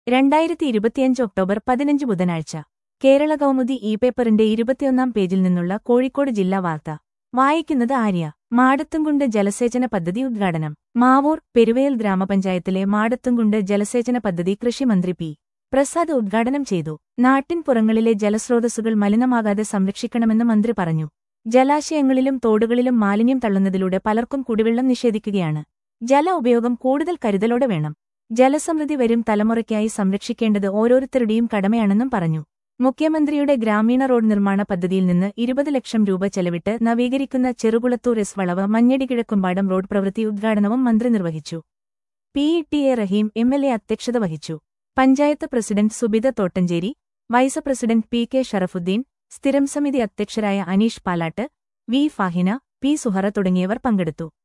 2025 October 15 ബുധനാഴ്ച കേരള കൗമുദി പേപ്പറിന്റെ 21 പേജിൽ നിന്നുള്ള കോഴിക്കോട് ജില്ലാ വാർത്ത വായിക്കുന്നത് ആര്യ. മാടത്തുംകുണ്ട് ജലസേചന പദ്ധതി ഉദ്ഘാടനം. മാവൂർ പെരുവയൽ ഗ്രാമപഞ്ചായത്തിലെ മാടത്തുംകുണ്ട് ജലസേചന പദ്ധതി കൃഷിമന്ത്രി പി. പ്രസാദ് ഉദ്ഘാടനം ചെയ്തു. നാട്ടിൻപുറങ്ങളിലെ ജലസ്രോതസ്സുകൾ മലിനമാകാതെ സംരക്ഷിക്കണമെന്ന് മന്ത്രി പറഞ്ഞു. ജലാശയങ്ങളിലും തോടുകളിലും മാലിന്യം തള്ളുന്നതിലൂടെ പലർക്കും കുടിവെള്ളം നിഷേധിക്കുകയാണ്. ജല ഉപയോഗം കൂടുതൽ കരുതലോടെ വേണം. ജലസമൃദ്ധി വരും തലമുറയ്ക്കായി സംരക്ഷിക്കേണ്ടത് ഓരോരുത്തരുടെയും കടമയാണെന്നും പറഞ്ഞു. മുഖ്യമന്ത്രിയുടെ ഗ്രാമീണ റോഡ് നിർമ്മാണ പദ്ധതിയിൽ നിന്ന് 20 ലക്ഷം രൂപ ചെലവിട്ട് നവീകരിക്കുന്ന ചെറുകുളത്തൂർ എസ് വളവ് മഞ്ഞടി കിഴക്കുംപാടം റോഡ് പ്രവൃത്തി ഉദ്ഘാടനവും മന്ത്രി നിർവഹിച്ചു. ടി റഹീം എംഎൽഎ അധ്യക്ഷത വഹിച്ചു. Panchayat president Subitha Thottancheri, vice president P K. Sharafuddin, സ്ഥിരം സമിതി അധ്യക്ഷരായ അനീഷ് പാലാട്ട്, വി. ഫാഹിന, പി. സുഹറ തുടങ്ങിയവർ പങ്കെടുത്തു.